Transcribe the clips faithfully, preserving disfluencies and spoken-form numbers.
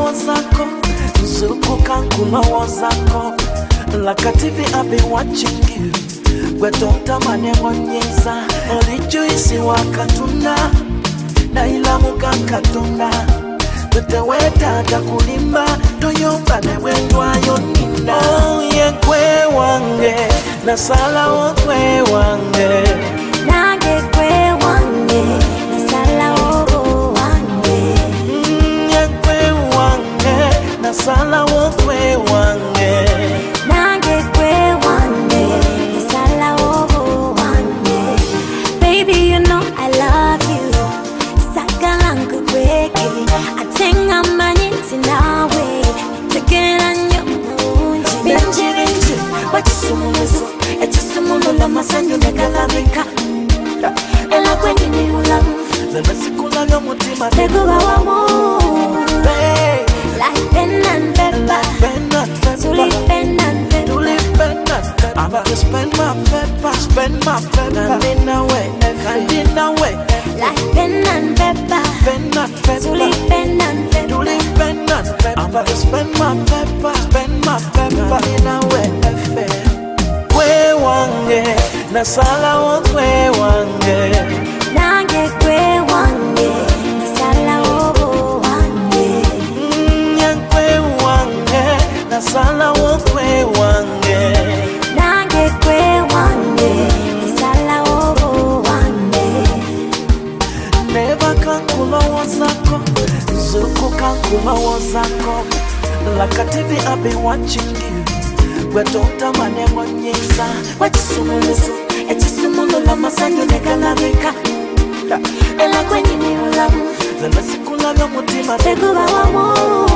wazako, zuku kankula wazako. Like a T V I've been watching you. Gwe Doctor Mane Monyeza, Olijuisi wakatuna, na ila mukakatuna. Tuteweta takulimba, toyomba newendwa yonina. Oh ye kwe wange, nasala wo kwe wange. Nage kwe wange, nasala wo wange. Mm, ye kwe wange, nasala wo kwe wange. Nage kwe wange, nasala wo wange. Baby, you know I love you. Sakalangu kweke, atenga maniti nawe. Tegera nyo munji. Benji benji, wachisumuzu. Echisumulo la masanyu negalamika. Ela kwenye ni ulamu. Zeme sikula yo mutima Teguwa wamu. Hey, Like pen and pepper. like pen and pepper. Tuli pen and pepper. Tuli pen and pepper. I'm about to spend my pepper, spend my pepper. And in a way, and in a way. Like pen and pepper. Pen and pepper. Tuli pen and pepper. Tuli pen and pepper. I'm about to spend my pepper, spend my pepper. In a way, kwe wange, nasala wo kwe wange. Nage kwe wange, nasala wo wange. Mm, ye kwe wange, nasala wo kwe wange. Nage kwe wange, nasala wo wange. Never kankula wazako, zuku kankula wazako. Like a T V I've been watching you. Gwe Doctor Mane Monyeza, wachisumuzu. Echisumulo la masanyu negalamika. Ela kwenye ni ulamu. Zeme sikula yo mutima Teguwa wamu.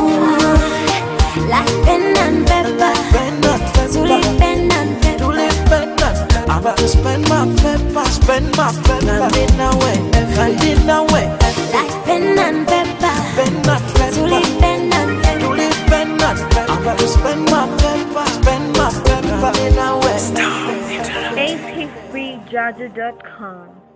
Like pen and pepper. pen and Tuli pepper. pen and pepper. Tuli pen and pepper. I'm about to spend my pepper, spend my pepper. And in a way, and in a way. Like pen and pepper. Pen and pepper. Tuli pen and pepper. Tuli pen and pepper. I'm about to spend my pepper, spend my pepper. In a way. A P free Jaja dot com